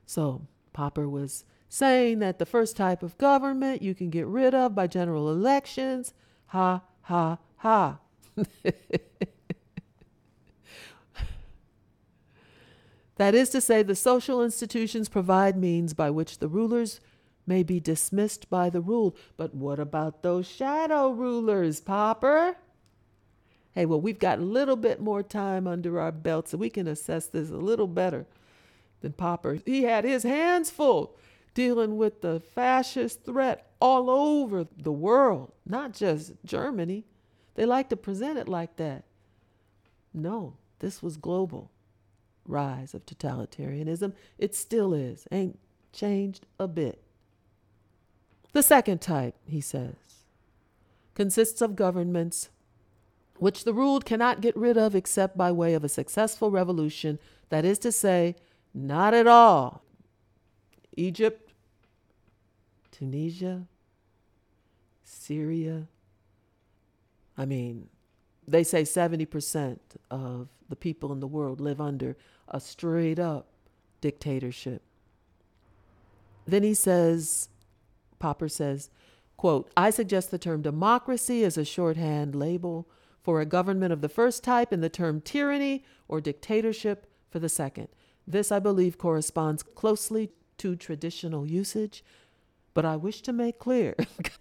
So Popper was saying that the first type of government you can get rid of by general elections. Ha, ha, ha. That is to say, the social institutions provide means by which the rulers may be dismissed by the ruled. But what about those shadow rulers, Popper? Hey, well, we've got a little bit more time under our belt, so we can assess this a little better than Popper. He had his hands full dealing with the fascist threat all over the world, not just Germany. They like to present it like that. No, this was global. Rise of totalitarianism. It still is. Ain't changed a bit. The second type, he says, consists of governments which the ruled cannot get rid of except by way of a successful revolution. That is to say, not at all. Egypt, Tunisia, Syria. I mean, they say 70% of the people in the world live under a straight up dictatorship. Then he says, Popper says, quote, I suggest the term democracy as a shorthand label for a government of the first type and the term tyranny or dictatorship for the second. This, I believe, corresponds closely to traditional usage, but I wish to make clear,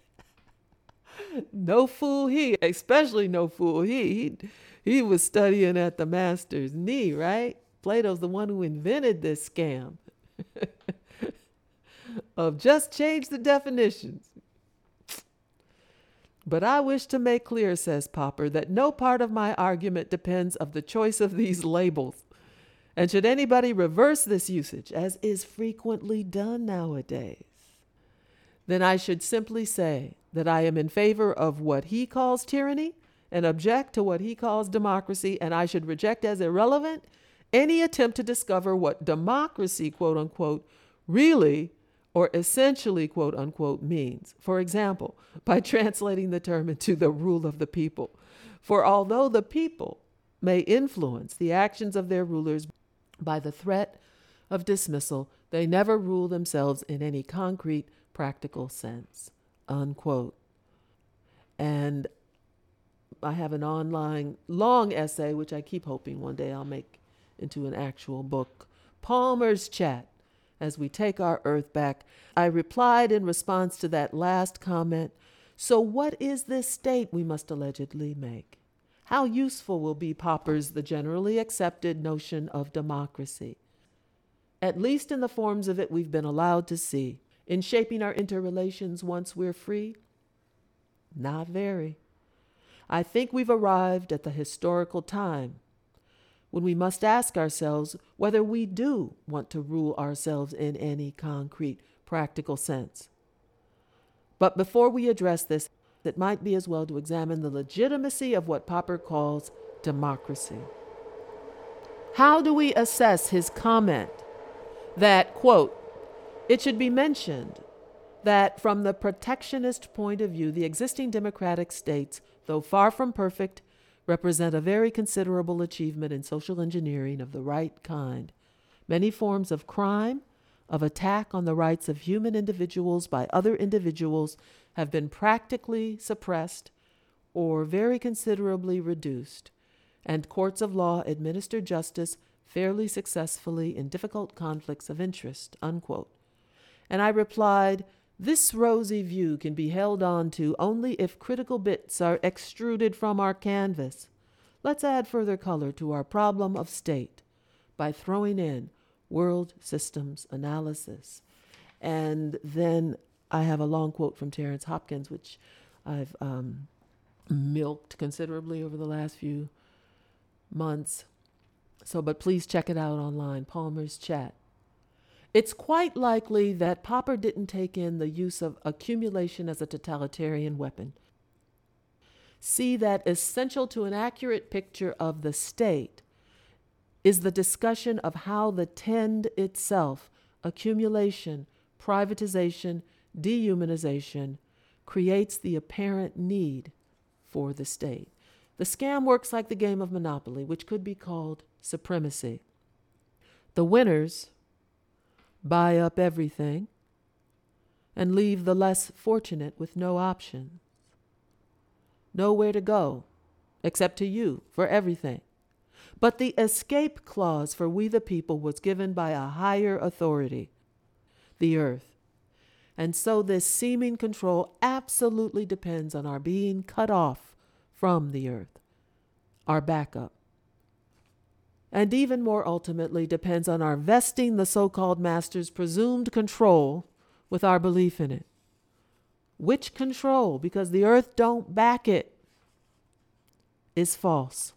no fool he, especially no fool he was studying at the master's knee, right? Plato's the one who invented this scam of just change the definitions. But I wish to make clear, says Popper, that no part of my argument depends of the choice of these labels. And should anybody reverse this usage, as is frequently done nowadays, then I should simply say that I am in favor of what he calls tyranny and object to what he calls democracy, and I should reject as irrelevant any attempt to discover what democracy, quote unquote, really or essentially, quote unquote, means. For example, by translating the term into the rule of the people. For although the people may influence the actions of their rulers by the threat of dismissal, they never rule themselves in any concrete, practical sense, unquote. And I have an online long essay, which I keep hoping one day I'll make into an actual book, Palmer's Chat, as we take our earth back. I replied in response to that last comment, so what is this state we must allegedly make? How useful will be Popper's the generally accepted notion of democracy, at least in the forms of it we've been allowed to see, in shaping our interrelations once we're free? Not very. I think we've arrived at the historical time when we must ask ourselves whether we do want to rule ourselves in any concrete, practical sense. But before we address this, it might be as well to examine the legitimacy of what Popper calls democracy. How do we assess his comment that, quote, it should be mentioned that from the protectionist point of view, the existing democratic states, though far from perfect, represent a very considerable achievement in social engineering of the right kind. Many forms of crime, of attack on the rights of human individuals by other individuals have been practically suppressed or very considerably reduced, and courts of law administer justice fairly successfully in difficult conflicts of interest, unquote. And I replied, this rosy view can be held on to only if critical bits are extruded from our canvas. Let's add further color to our problem of state by throwing in world systems analysis. And then I have a long quote from Terence Hopkins, which I've milked considerably over the last few months. But please check it out online, Palmer's Chat. It's quite likely that Popper didn't take in the use of accumulation as a totalitarian weapon. See that essential to an accurate picture of the state is the discussion of how the tend itself, accumulation, privatization, dehumanization, creates the apparent need for the state. The scam works like the game of Monopoly, which could be called supremacy. The winners buy up everything, and leave the less fortunate with no options. Nowhere to go, except to you for everything. But the escape clause for we the people was given by a higher authority, the earth. And so this seeming control absolutely depends on our being cut off from the earth, our backup. And even more ultimately depends on our vesting the so-called master's presumed control with our belief in it. Which control, because the earth don't back it, is false.